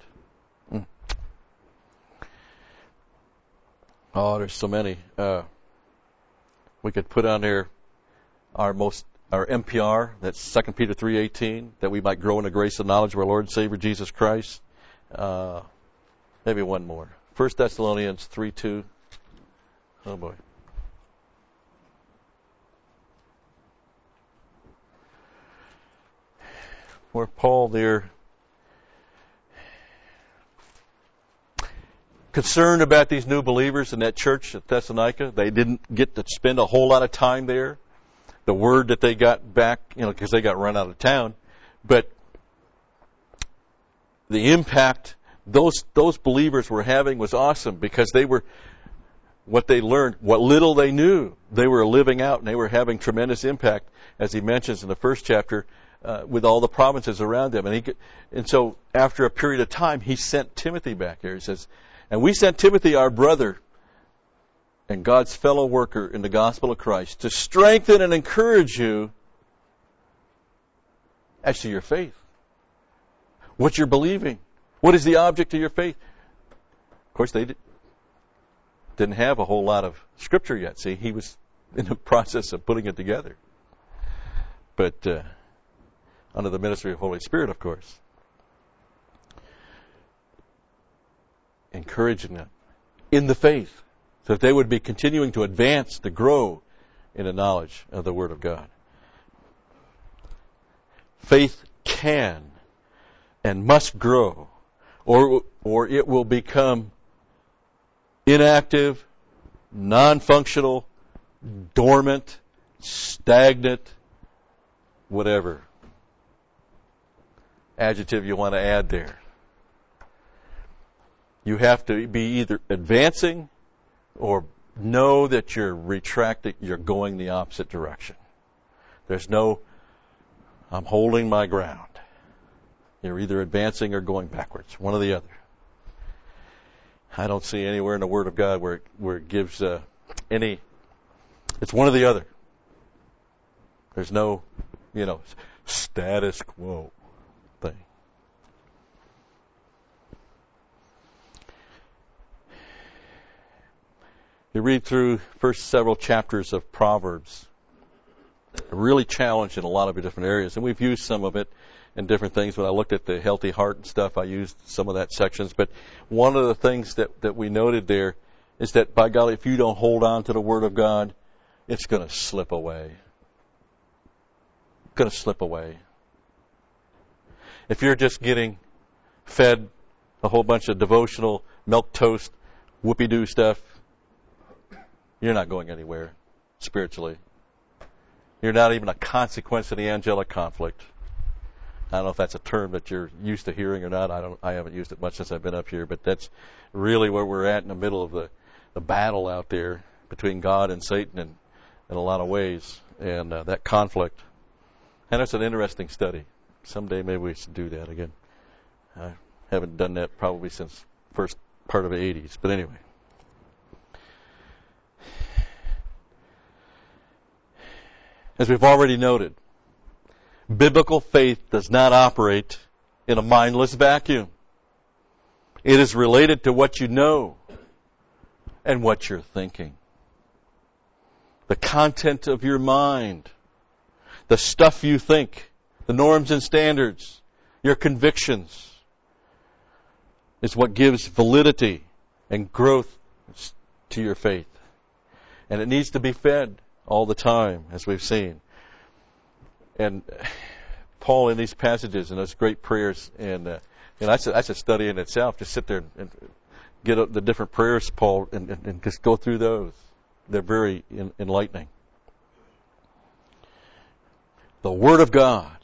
Oh, there's so many. We could put on there our MPR, that's 2 Peter 3:18, that we might grow in the grace and knowledge of our Lord and Savior Jesus Christ. Maybe one more. 1 Thessalonians 3:2. Oh boy. Where Paul there, concerned about these new believers in that church at Thessalonica. They didn't get to spend a whole lot of time there. The word that they got back, because they got run out of town, but the impact those believers were having was awesome, because they were, what they learned, what little they knew, they were living out, and they were having tremendous impact, as he mentions in the first chapter, with all the provinces around them. And so after a period of time, he sent Timothy back here. He says, and we sent Timothy, our brother, and God's fellow worker in the gospel of Christ, to strengthen and encourage you as to your faith. What you're believing. What is the object of your faith? Of course, they didn't have a whole lot of scripture yet. See, he was in the process of putting it together. But under the ministry of Holy Spirit, of course. Encouraging them in the faith, so that they would be continuing to advance, to grow in the knowledge of the Word of God. Faith can and must grow, or it will become inactive, non-functional, dormant, stagnant, whatever adjective you want to add there. You have to be either advancing or know that you're retracting, you're going the opposite direction. There's no, I'm holding my ground. You're either advancing or going backwards, one or the other. I don't see anywhere in the Word of God where it gives any, it's one or the other. There's no, status quo thing. You read through first several chapters of Proverbs, really challenged in a lot of different areas, and we've used some of it in different things. When I looked at the healthy heart and stuff, I used some of that sections. But one of the things that we noted there is that, by golly, if you don't hold on to the Word of God, it's going to slip away. It's going to slip away. If you're just getting fed a whole bunch of devotional, milquetoast, whoopie-doo stuff, you're not going anywhere spiritually. You're not even a consequence of the angelic conflict. I don't know if that's a term that you're used to hearing or not. I haven't used it much since I've been up here, but that's really where we're at in the middle of the battle out there between God and Satan in a lot of ways, and that conflict. And it's an interesting study. Someday maybe we should do that again. I haven't done that probably since first part of the 80s, but anyway. As we've already noted, biblical faith does not operate in a mindless vacuum. It is related to what you know and what you're thinking. The content of your mind, the stuff you think, the norms and standards, your convictions, is what gives validity and growth to your faith. And it needs to be fed all the time, as we've seen. And Paul, in these passages and those great prayers, and that's a study in itself. Just sit there and get the different prayers, Paul, and just go through those. They're very enlightening. The Word of God,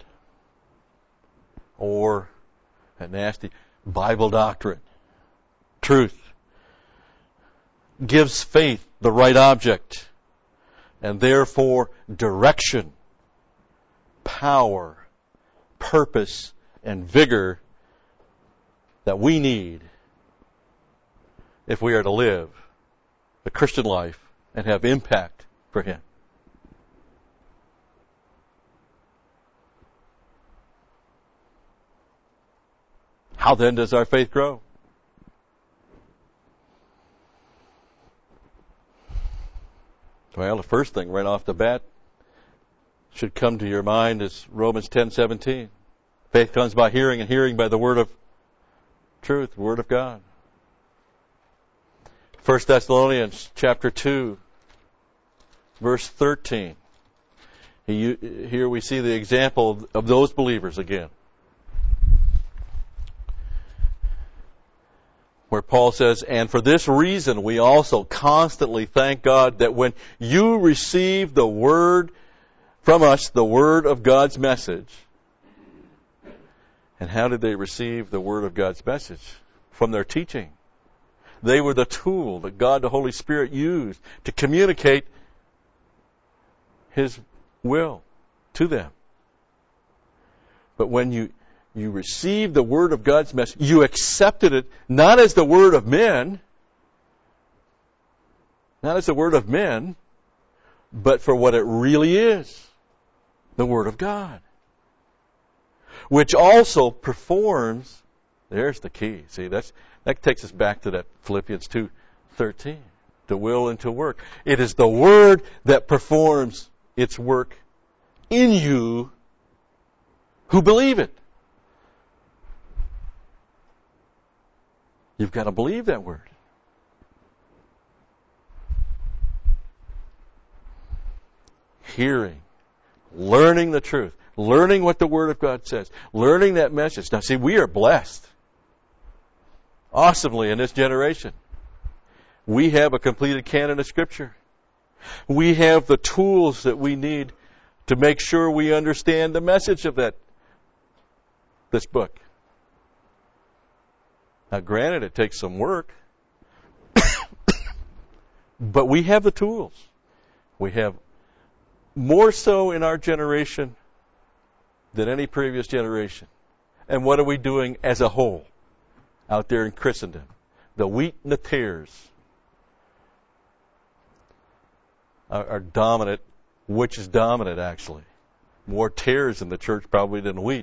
or a nasty Bible doctrine, truth, gives faith the right object, and therefore direction, power, purpose, and vigor that we need if we are to live the Christian life and have impact for Him. How then does our faith grow? Well, the first thing right off the bat should come to your mind is Romans 10:17. Faith comes by hearing, and hearing by the word of truth, the Word of God. 1 Thessalonians chapter 2, verse 13. Here we see the example of those believers again, where Paul says, "And for this reason we also constantly thank God that when you received the word from us, the word of God's message." And how did they receive the word of God's message? From their teaching. They were the tool that God, the Holy Spirit, used to communicate His will to them. But when you received the word of God's message, you accepted it not as the word of men, but for what it really is, the Word of God, which also performs. There's the key. See, that takes us back to that Philippians 2:13, to will and to work. It is the Word that performs its work in you who believe it. You've got to believe that Word. Hearing, learning the truth, learning what the Word of God says, learning that message. Now, see, we are blessed awesomely in this generation. We have a completed canon of Scripture. We have the tools that we need to make sure we understand the message of this book. Now, granted, it takes some work, but we have the tools. We have more so in our generation than any previous generation. And what are we doing as a whole out there in Christendom? The wheat and the tares are dominant. Which is dominant, actually? More tares in the church probably than wheat.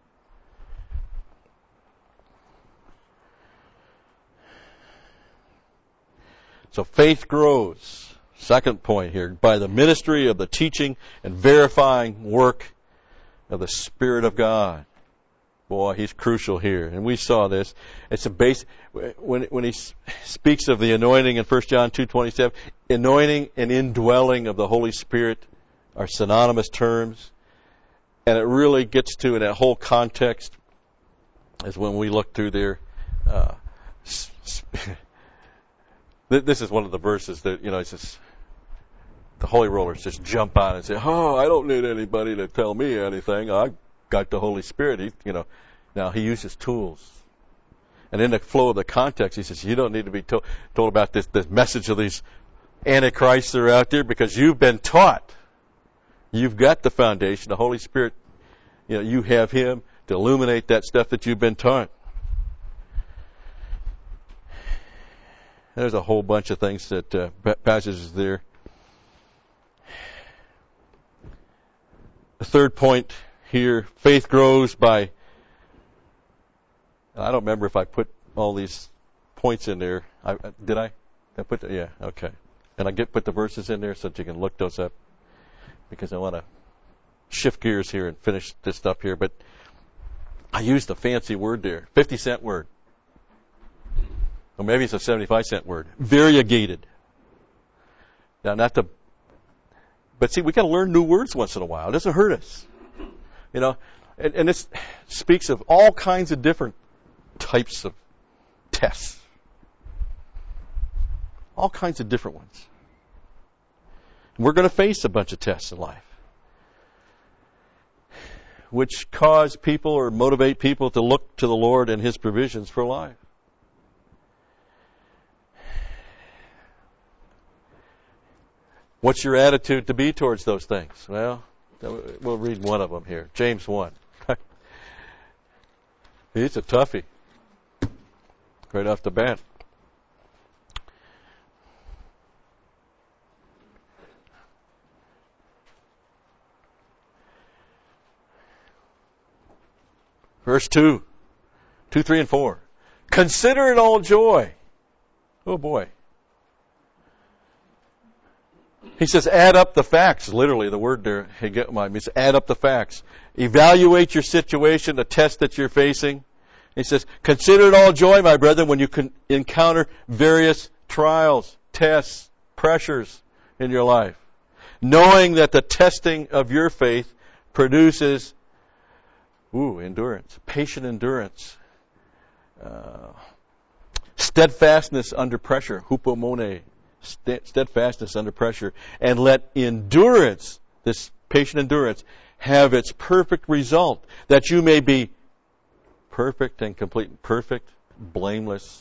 So faith grows. Second point here, by the ministry of the teaching and verifying work of the Spirit of God. Boy, he's crucial here. And we saw this. It's a base when he speaks of the anointing in 1 John 2:27, anointing and indwelling of the Holy Spirit are synonymous terms. And it really gets to, in that whole context, is when we look through there. This is one of the verses that, it's just, the holy rollers just jump on and say, oh, I don't need anybody to tell me anything. I got the Holy Spirit. Now he uses tools. And in the flow of the context, he says, you don't need to be told about this message of these antichrists that are out there because you've been taught. You've got the foundation. The Holy Spirit, you have Him to illuminate that stuff that you've been taught. There's a whole bunch of things that passages there. The third point here, faith grows by, I don't remember if I put all these points in there. Did I? Yeah, okay. And I put the verses in there so that you can look those up, because I want to shift gears here and finish this stuff here. But I used a fancy word there, 50-cent word. Or maybe it's a 75-cent word. Variegated. Now, but see, we got to learn new words once in a while. It doesn't hurt us. And this speaks of all kinds of different types of tests. All kinds of different ones. We're going to face a bunch of tests in life, which cause people or motivate people to look to the Lord and His provisions for life. What's your attitude to be towards those things? Well, we'll read one of them here. James 1. He's a toughie. Right off the bat. Verse 2, 3, and 4. Consider it all joy. Oh boy. He says, add up the facts. Literally, the word there, means add up the facts. Evaluate your situation, the test that you're facing. He says, consider it all joy, my brethren, when you encounter various trials, tests, pressures in your life, knowing that the testing of your faith produces endurance, patient endurance, steadfastness under pressure, hupomone, steadfastness under pressure, and let endurance, this patient endurance, have its perfect result, that you may be perfect and complete, perfect, blameless,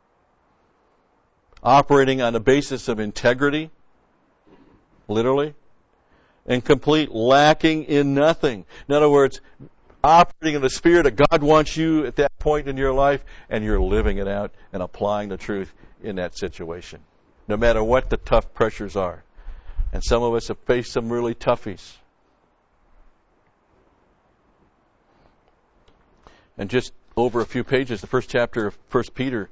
operating on a basis of integrity, literally, and complete, lacking in nothing. In other words, operating in the Spirit that God wants you at that point in your life, and you're living it out and applying the truth in that situation, no matter what the tough pressures are. And some of us have faced some really toughies. And just over a few pages, the first chapter of 1 Peter,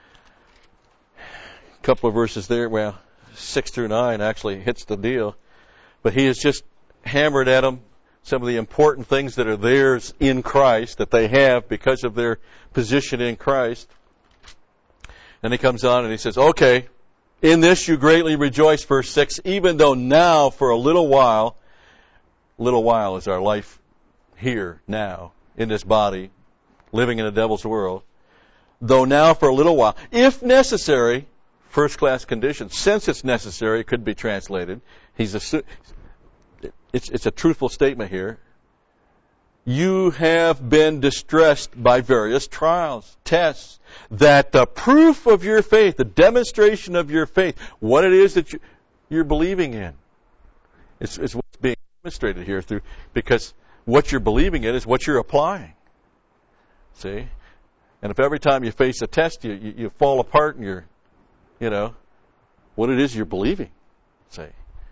a couple of verses there, 6 through 9 actually hits the deal. But he has just hammered at them some of the important things that are theirs in Christ, that they have because of their position in Christ. And he comes on and he says, okay, in this you greatly rejoice, verse 6, even though now for a little while is our life here, now, in this body, living in a devil's world, though now for a little while, if necessary, first-class condition, since it's necessary, it could be translated. It's a truthful statement here. you have been distressed by various trials, tests, that the proof of your faith, the demonstration of your faith, what it is that you're believing in, is what's being demonstrated here through, because what you're believing in is what you're applying. See? And if every time you face a test, you fall apart and you're, what it is you're believing. See?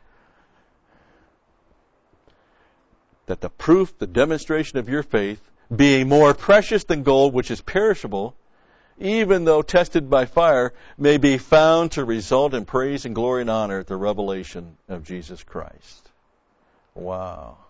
That the proof, the demonstration of your faith, being more precious than gold, which is perishable, even though tested by fire, may be found to result in praise and glory and honor at the revelation of Jesus Christ. Wow.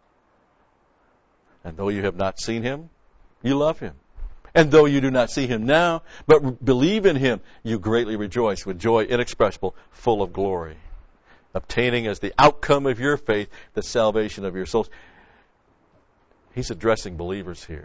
And though you have not seen him, you love him. And though you do not see him now, but believe in him, you greatly rejoice with joy inexpressible, full of glory, obtaining as the outcome of your faith the salvation of your souls. He's addressing believers here.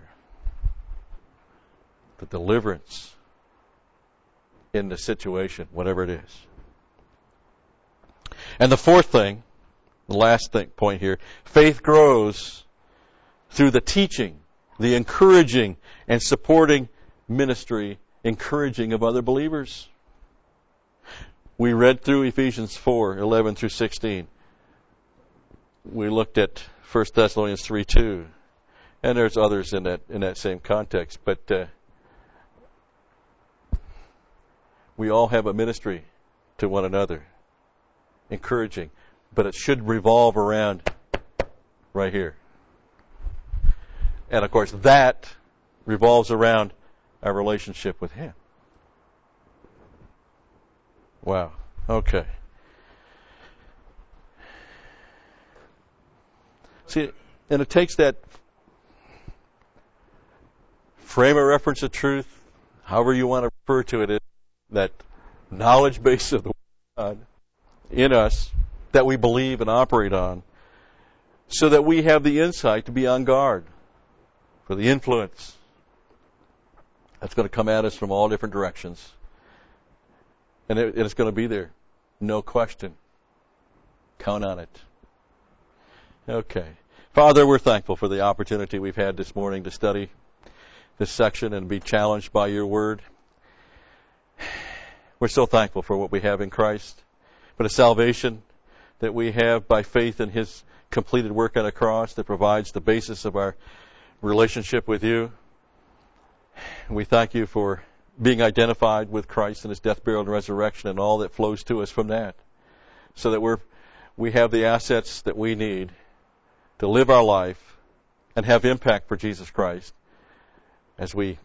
The deliverance in the situation, whatever it is. And the fourth thing, the last point here, faith grows through the teaching, the encouraging and supporting ministry, encouraging of other believers. We read through Ephesians 4:11 through 16. We looked at 1 Thessalonians 3:2. And there's others in that same context. But we all have a ministry to one another, encouraging. But it should revolve around right here. And of course, that revolves around our relationship with him. Wow. Okay. See, and it takes that frame of reference of truth, however you want to refer to it, that knowledge base of the Word of God in us that we believe and operate on, so that we have the insight to be on guard for the influence that's going to come at us from all different directions. And it's going to be there. No question. Count on it. Okay. Father, we're thankful for the opportunity we've had this morning to study this section and be challenged by your word. We're so thankful for what we have in Christ, for the salvation that we have by faith in his completed work on the cross that provides the basis of our relationship with you. We thank you for being identified with Christ in his death, burial, and resurrection and all that flows to us from that, so that we have the assets that we need to live our life and have impact for Jesus Christ as we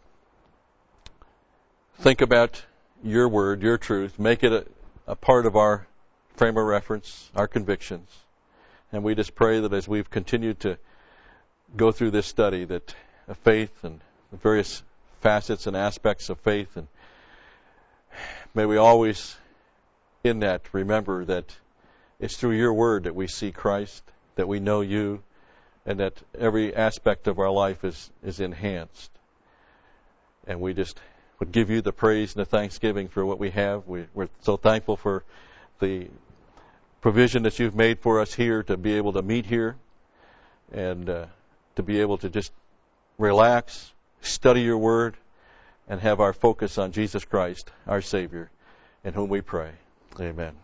think about your word, your truth, make it a part of our frame of reference, our convictions. And we just pray that as we've continued to go through this study, that faith and the various facets and aspects of faith, and may we always in that remember that it's through your word that we see Christ, that we know you, and that every aspect of our life is enhanced. And we just would give you the praise and the thanksgiving for what we have. We're so thankful for the provision that you've made for us here to be able to meet here and to be able to just relax, study your word, and have our focus on Jesus Christ, our Savior, in whom we pray. Amen.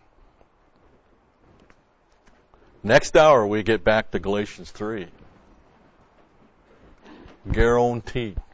Next hour, we get back to Galatians 3. Guaranteed.